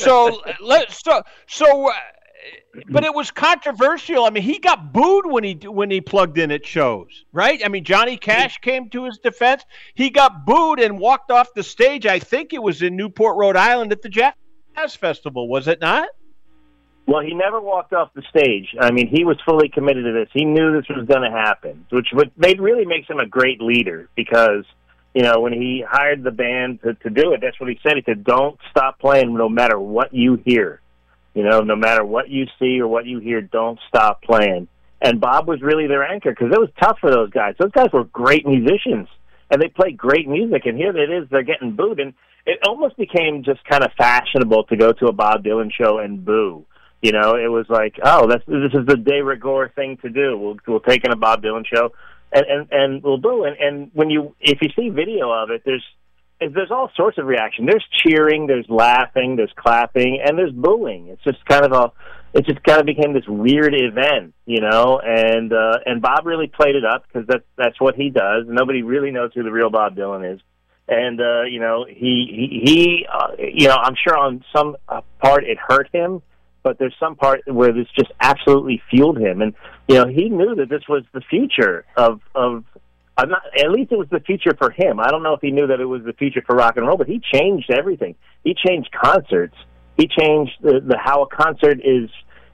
but it was controversial. I mean, he got booed when he plugged in at shows, right? I mean, Johnny Cash came to his defense. He got booed and walked off the stage. I think it was in Newport, Rhode Island at the Jazz Festival, was it not? Well, he never walked off the stage. I mean, he was fully committed to this. He knew this was going to happen, which really makes him a great leader, because when he hired the band to do it, that's what he said. He said, don't stop playing no matter what you hear. No matter what you see or what you hear, don't stop playing. And Bob was really their anchor, because it was tough for those guys. Those guys were great musicians. and they play great music, and here it is, they're getting booed, and it almost became just kind of fashionable to go to a Bob Dylan show and boo. You know, it was like, oh, this is the de rigueur thing to do. We'll take in a Bob Dylan show, and we'll boo. And if you see video of it, there's all sorts of reaction. There's cheering, there's laughing, there's clapping, and there's booing. It just kind of became this weird event, you know. And Bob really played it up because that's what he does. Nobody really knows who the real Bob Dylan is. And you know, he you know, I'm sure on some part it hurt him, but there's some part where this just absolutely fueled him. And you know, he knew that this was the future of at least it was the future for him. I don't know if he knew that it was the future for rock and roll, but he changed everything. He changed concerts. He changed the how a concert is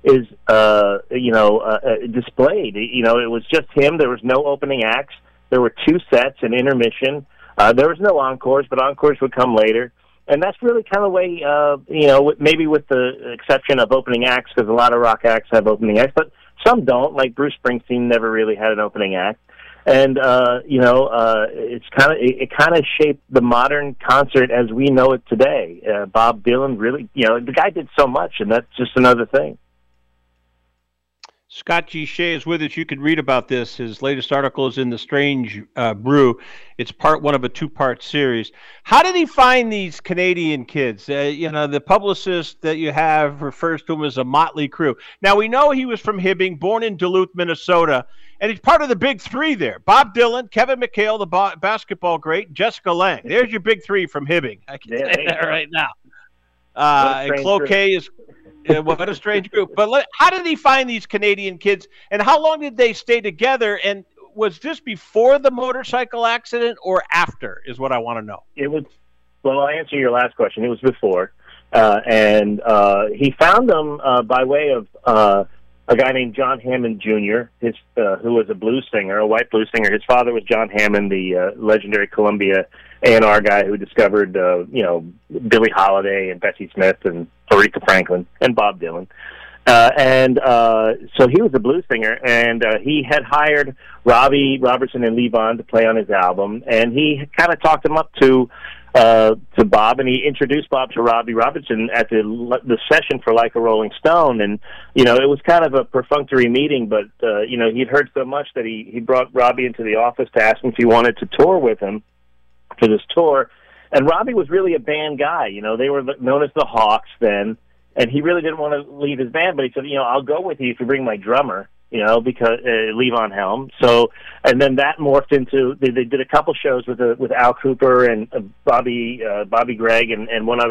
displayed. You know, it was just him. There was no opening acts. There were 2 sets and intermission. There was no encores, but encores would come later. And that's really kind of the way, you know, maybe with the exception of opening acts, because a lot of rock acts have opening acts, but some don't. Like Bruce Springsteen never really had an opening act. And you know, it kind of shaped the modern concert as we know it today. Bob Dylan really, you know, the guy did so much, and that's just another thing. Scott G. Shea is with us. You can read about this. His latest article is in The Strange Brew. It's part 1 of a 2-part series. How did he find these Canadian kids? You know, the publicist that you have refers to him as a motley crew. Now, we know he was from Hibbing, born in Duluth, Minnesota, and he's part of the big 3 there. Bob Dylan, Kevin McHale, the basketball great, Jessica Lange. There's your big 3 from Hibbing. I can say that right now. And Cloquet is... what a strange group. But how did he find these Canadian kids, and how long did they stay together? And was this before the motorcycle accident or after, is what I want to know. It was, well, I'll answer your last question. It was before. And he found them by way of a guy named John Hammond Jr., who was a blues singer, a white blues singer. His father was John Hammond, the legendary Columbia A&R guy who discovered, you know, Billie Holiday and Bessie Smith and Aretha Franklin and Bob Dylan. So he was a blues singer, and he had hired Robbie Robertson and Levon to play on his album, and he kind of talked them up to Bob, and he introduced Bob to Robbie Robertson at the session for Like a Rolling Stone. And you know, it was kind of a perfunctory meeting, but you know, he'd heard so much that he brought Robbie into the office to ask him if he wanted to tour with him for this tour. And Robbie was really a band guy. You know, they were known as the Hawks then, and he really didn't want to leave his band, but he said, you know, I'll go with you if you bring my drummer, you know, because Levon Helm. So, and then that morphed into, they did a couple shows with Al Cooper and Bobby Gregg and one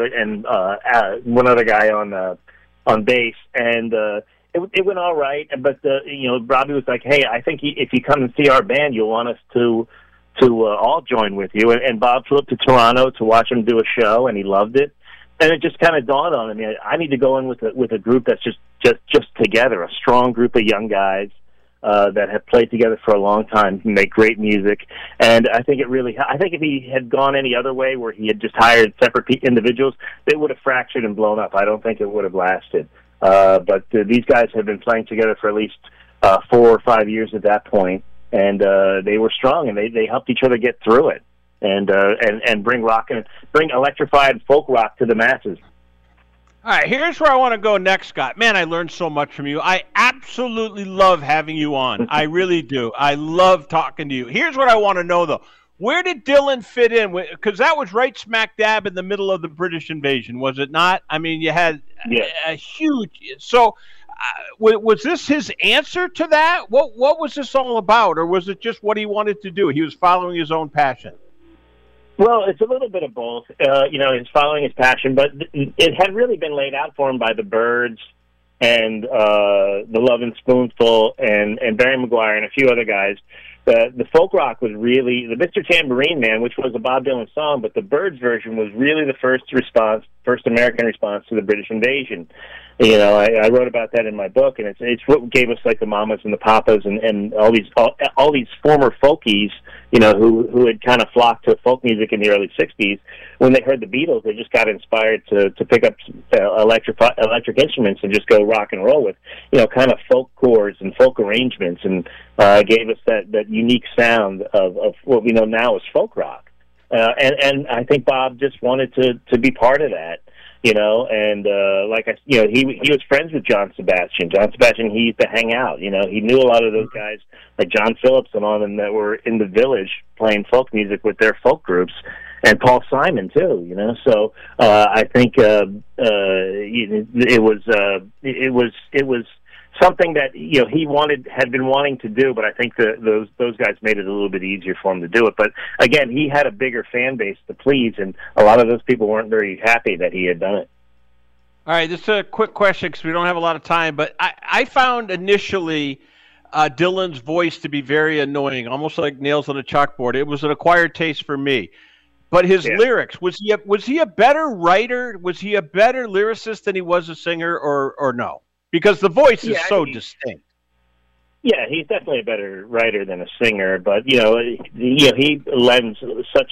other guy on bass, and it went all right. But you know, Robbie was like, hey, I think if you come and see our band, you'll want us to all join with you. And Bob flew up to Toronto to watch him do a show, and he loved it. And it just kind of dawned on him, I need to go in with a group that's just together, a strong group of young guys that have played together for a long time, and make great music. And I think if he had gone any other way, where he had just hired separate individuals, they would have fractured and blown up. I don't think it would have lasted. But these guys have been playing together for at least 4 or 5 years at that point, and they were strong, and they helped each other get through it. And bring rock and bring electrified folk rock to the masses. All right, here's where I want to go next, Scott. Man, I learned so much from you. I absolutely love having you on. I really do. I love talking to you. Here's what I want to know, though. Where did Dylan fit in? Because that was right smack dab in the middle of the British invasion, was it not? I mean, you had a huge... So was this his answer to that? What was this all about? Or was it just what he wanted to do? He was following his own passion. Well, it's a little bit of both. You know, he's following his passion, but it had really been laid out for him by the Byrds and the Lovin' Spoonful and Barry McGuire and a few other guys. The folk rock was really the Mr. Tambourine Man, which was a Bob Dylan song, but the Byrds version was really the first response first American response to the British invasion. You know, I wrote about that in my book, and it's what gave us like the Mamas and the Papas and all these former folkies, you know, who had kind of flocked to folk music in the early '60s. When they heard the Beatles, they just got inspired to pick up electric instruments and just go rock and roll with, you know, kind of folk chords and folk arrangements, and gave us that unique sound of what we know now as folk rock. And I think Bob just wanted to be part of that. You know, and he was friends with John Sebastian. John Sebastian, he used to hang out. You know, he knew a lot of those guys like John Phillips and all them that were in the Village playing folk music with their folk groups, and Paul Simon too. You know, so I think it was something that, you know, he had been wanting to do, but I think those guys made it a little bit easier for him to do it. But again, he had a bigger fan base to please, and a lot of those people weren't very happy that he had done it. All right, this is a quick question because we don't have a lot of time, but I found initially Dylan's voice to be very annoying, almost like nails on a chalkboard. It was an acquired taste for me. But his lyrics, was he a better writer? Was he a better lyricist than he was a singer, or no? Because the voice is so distinct. Yeah, he's definitely a better writer than a singer, but he lends such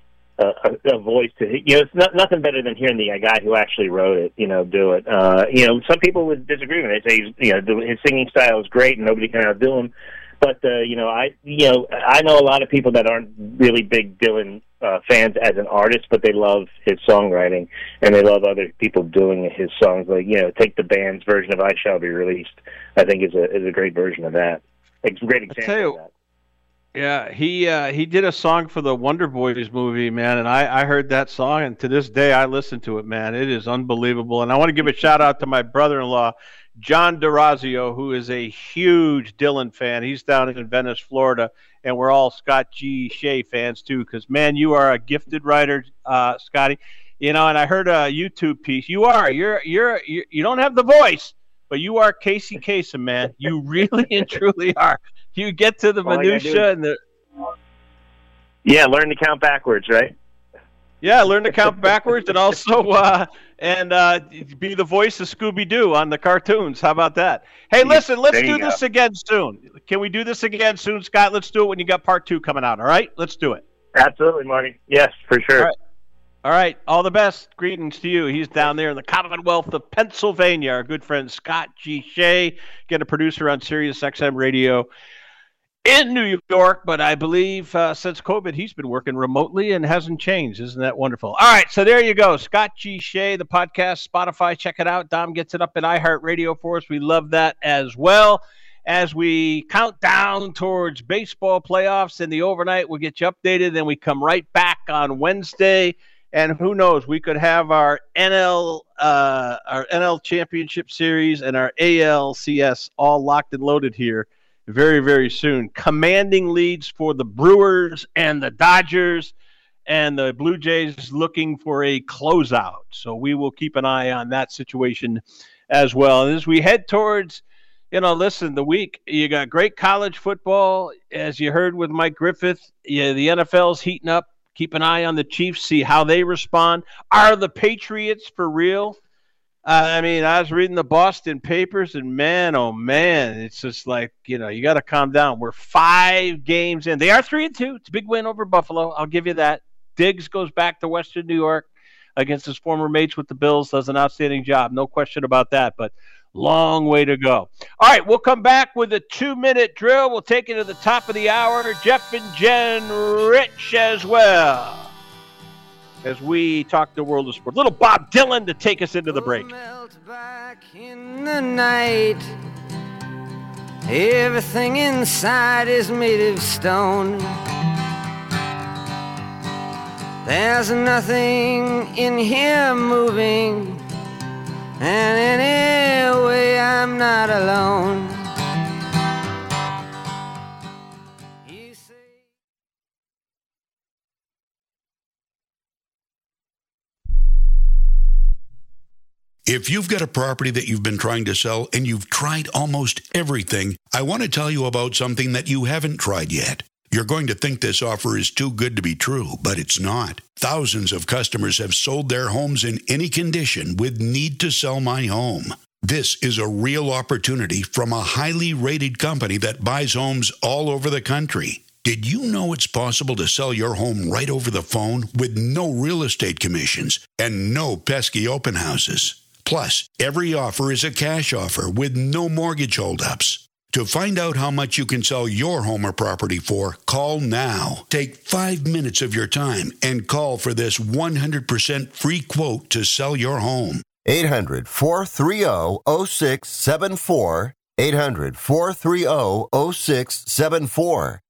a voice to it. You know, it's nothing better than hearing the guy who actually wrote it, you know, do it. Some people would disagree with it. They say, his singing style is great and nobody can outdo him. But I know a lot of people that aren't really big Dylan fans as an artist, but they love his songwriting and they love other people doing his songs. Like, you know, take the band's version of "I Shall Be Released." I think is a great version of that. It's a great example of that. Yeah, he did a song for the Wonder Boys movie, man, and I heard that song, and to this day I listen to it, man. It is unbelievable. And I want to give a shout out to my brother-in-law, John DeRazio, who is a huge Dylan fan. He's down in Venice, Florida, and we're all Scott G. Shea fans too. Because man, you are a gifted writer, Scotty. You know, and I heard a YouTube piece. You don't have the voice, but you are Casey Kasem, man. You really and truly are. You get to the minutia and the. Yeah, learn to count backwards, right? Yeah, learn to count backwards, and also be the voice of Scooby-Doo on the cartoons. How about that? Hey, listen, let's do this again soon. Can we do this again soon, Scott? Let's do it when you got part 2 coming out, all right? Let's do it. Absolutely, Marty. Yes, for sure. All right. All the best. Greetings to you. He's down there in the Commonwealth of Pennsylvania. Our good friend Scott G. Shea, a producer on Sirius XM Radio in New York, but I believe since COVID, he's been working remotely and hasn't changed. Isn't that wonderful? All right, so there you go. Scott G. Shea, the podcast, Spotify, check it out. Dom gets it up at iHeartRadio for us. We love that as well. As we count down towards baseball playoffs and the overnight, we'll get you updated. Then we come right back on Wednesday, and who knows, we could have our NL Championship Series and our ALCS all locked and loaded here very, very soon. Commanding leads for the Brewers and the Dodgers, and the Blue Jays looking for a closeout. So we will keep an eye on that situation as well. And as we head towards, the week, you got great college football. As you heard with Mike Griffith, the NFL's heating up. Keep an eye on the Chiefs, see how they respond. Are the Patriots for real? I was reading the Boston papers, and man, oh man, it's just like, you got to calm down. We're 5 games in. They are 3-2. It's a big win over Buffalo. I'll give you that. Diggs goes back to Western New York against his former mates with the Bills, does an outstanding job. No question about that, but long way to go. All right, we'll come back with a 2-minute drill. We'll take it to the top of the hour. Jeff and Jen Rich as well, as we talk the world of sport. Little Bob Dylan to take us into the break. Melt back in the night. Everything inside is made of stone. There's nothing in here moving, and anyway, I'm not alone. If you've got a property that you've been trying to sell and you've tried almost everything, I want to tell you about something that you haven't tried yet. You're going to think this offer is too good to be true, but it's not. Thousands of customers have sold their homes in any condition with Need to Sell My Home. This is a real opportunity from a highly rated company that buys homes all over the country. Did you know it's possible to sell your home right over the phone with no real estate commissions and no pesky open houses? Plus, every offer is a cash offer with no mortgage holdups. To find out how much you can sell your home or property for, call now. Take 5 minutes of your time and call for this 100% free quote to sell your home. 800-430-0674. 800-430-0674.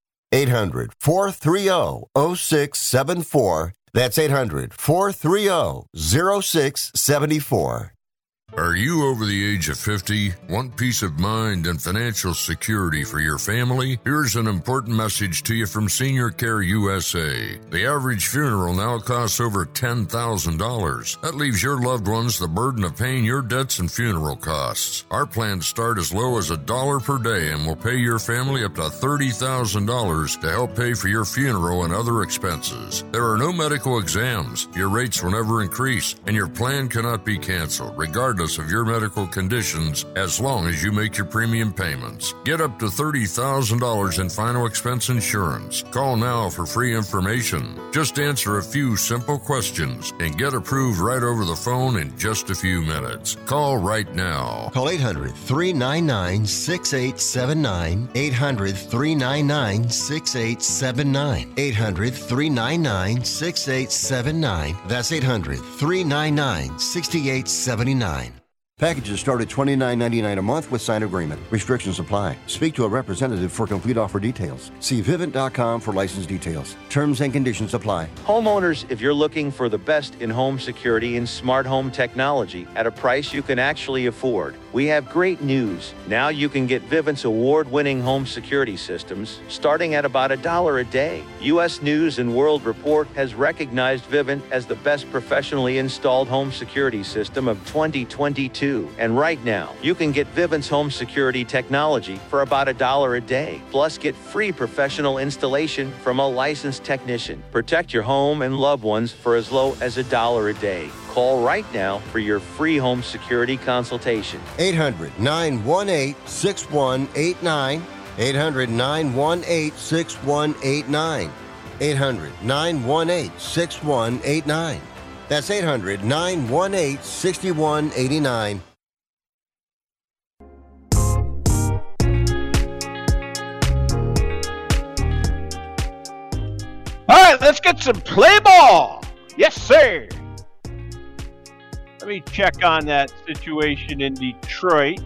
800-430-0674. That's 800-430-0674. Are you over the age of 50? Want peace of mind and financial security for your family? Here's an important message to you from Senior Care USA. The average funeral now costs over $10,000. That leaves your loved ones the burden of paying your debts and funeral costs. Our plans start as low as $1 per day and will pay your family up to $30,000 to help pay for your funeral and other expenses. There are no medical exams. Your rates will never increase, and your plan cannot be canceled, regardless of your medical conditions, as long as you make your premium payments. Get up to $30,000 in final expense insurance. Call now for free information. Just answer a few simple questions and get approved right over the phone in just a few minutes. Call right now. Call 800-399-6879. 800-399-6879. 800-399-6879. That's 800-399-6879. Packages start at $29.99 a month with signed agreement. Restrictions apply. Speak to a representative for complete offer details. See Vivint.com for license details. Terms and conditions apply. Homeowners, if you're looking for the best in home security and smart home technology at a price you can actually afford, we have great news. Now you can get Vivint's award-winning home security systems starting at about $1 a day. U.S. News & World Report has recognized Vivint as the best professionally installed home security system of 2022. And right now, you can get Vivint's home security technology for about $1 a day. Plus, get free professional installation from a licensed technician. Protect your home and loved ones for as low as $1 a day. Call right now for your free home security consultation. 800-918-6189. 800-918-6189. 800-918-6189. That's 800-918-6189. All right, let's get some play ball. Yes, sir. Let me check on that situation in Detroit.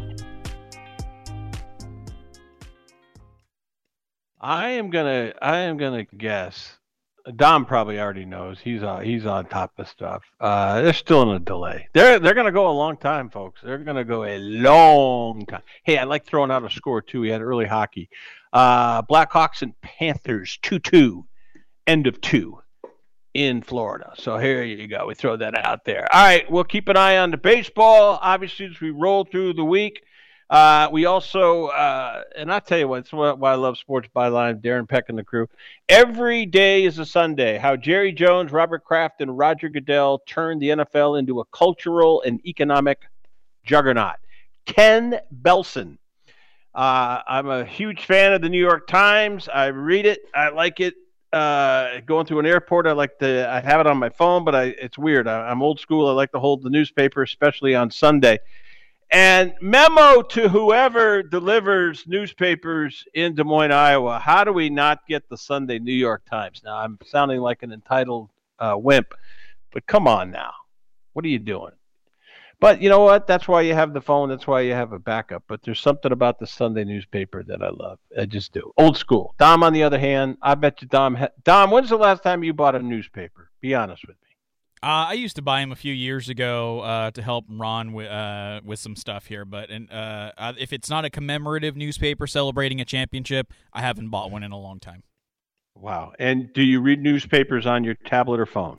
I am gonna guess. Dom probably already knows. He's on top of stuff. They're still in a delay. They're gonna go a long time, folks. They're gonna go a long time. Hey, I like throwing out a score too. We had early hockey. Blackhawks and Panthers 2-2, end of 2 in Florida. So here you go. We throw that out there. All right, we'll keep an eye on the baseball. Obviously, as we roll through the week. We also, and I'll tell you what, it's why I love Sports Byline, Darren Peck and the crew. Every day is a Sunday. How Jerry Jones, Robert Kraft, and Roger Goodell turned the NFL into a cultural and economic juggernaut. Ken Belson. I'm a huge fan of the New York Times. I read it. I like it. Going through an airport, I have it on my phone, but it's weird. I'm old school. I like to hold the newspaper, especially on Sunday. And memo to whoever delivers newspapers in Des Moines, Iowa. How do we not get the Sunday New York Times? Now, I'm sounding like an entitled wimp, but come on now. What are you doing? But you know what? That's why you have the phone. That's why you have a backup. But there's something about the Sunday newspaper that I love. I just do. Old school. Dom, on the other hand, I bet you Dom, when's the last time you bought a newspaper? Be honest with me. I used to buy him a few years ago to help Ron with some stuff here, but if it's not a commemorative newspaper celebrating a championship, I haven't bought one in a long time. Wow. And do you read newspapers on your tablet or phone?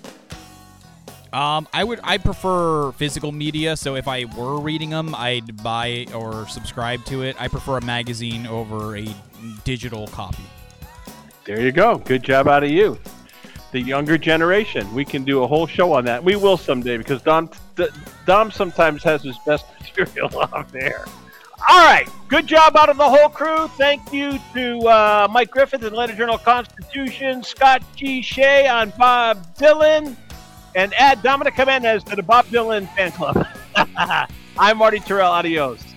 I prefer physical media, so if I were reading them, I'd buy or subscribe to it. I prefer a magazine over a digital copy. There you go. Good job out of you. The younger generation. We can do a whole show on that. We will someday because Dom sometimes has his best material out there. All right. Good job out of the whole crew. Thank you to Mike Griffith and Letter Journal-Constitution, Scott G. Shea on Bob Dylan, and add Dominic Jimenez to the Bob Dylan fan club. I'm Marty Terrell. Adios.